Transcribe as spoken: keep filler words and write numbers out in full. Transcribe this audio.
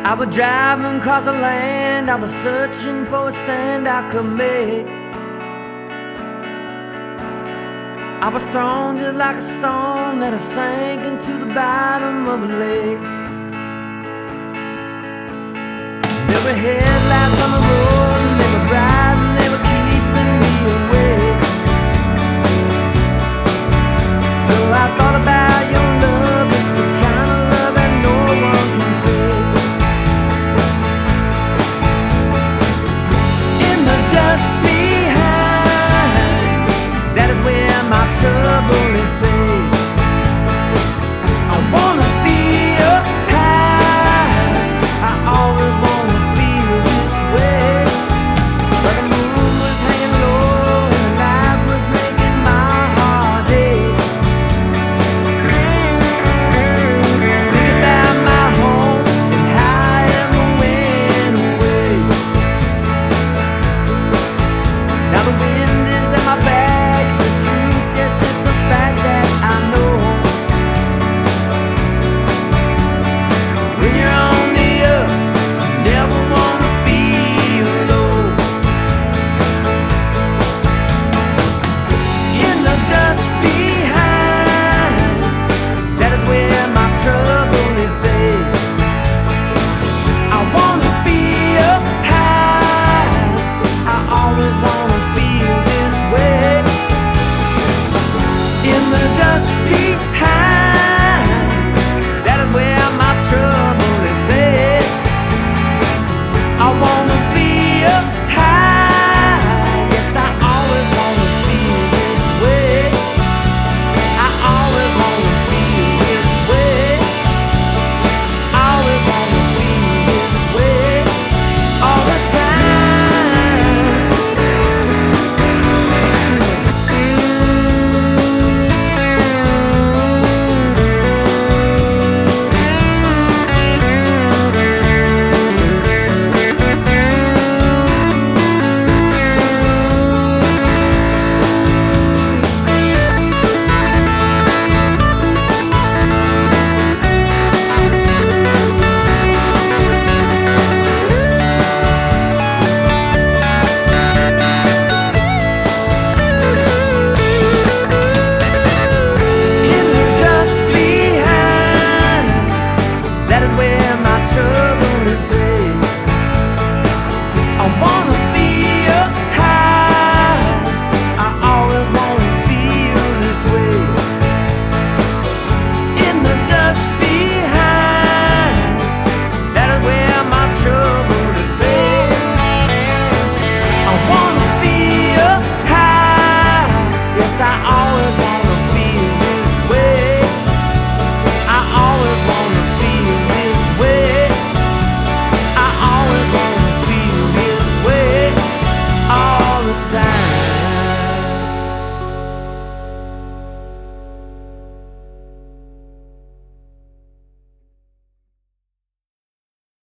I was driving across the land, I was searching for a stand I could make. I was thrown just like a stone that I sank into the bottom of a lake. There were headlights on the road and they were bright and they were keeping me awake. So I thought about your love, it's the kind of love that no one can fake. In the dust behind, that is where my trouble is.